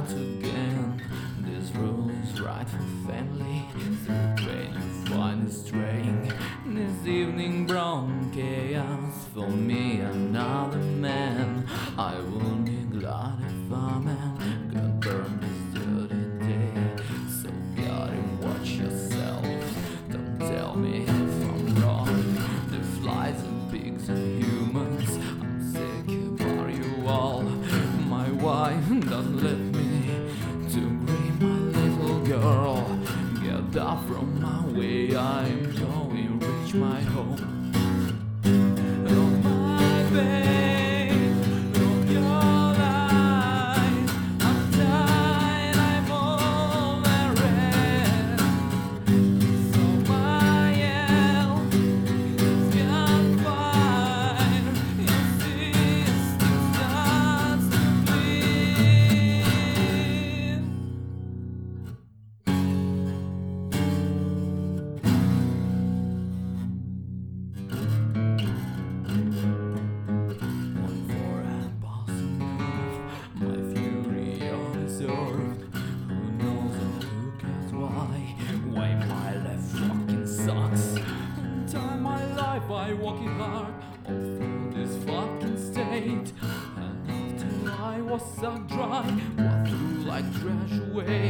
once again. This rule is right for family. Through pain you find it straying. This evening brought chaos for me, another man. I will be glad if a man could burn this dirty day. So gotta watch yourself. Don't tell me if I'm wrong. The flies and pigs and humans, I'm sick about you all. My wife doesn't let me to grieve my little girl. Get up from my way, I'm going reach my home. On my bed, of your life, I'm tired, I'm all red. So my health is gone fine. Your system starts to bleed. One forehead passing off, my fury undeserved. Who knows and who cares why? Why my life fucking sucks. Entire my life I walk it hard all through this fucking state. And after I was sucked dry, what through like trash away.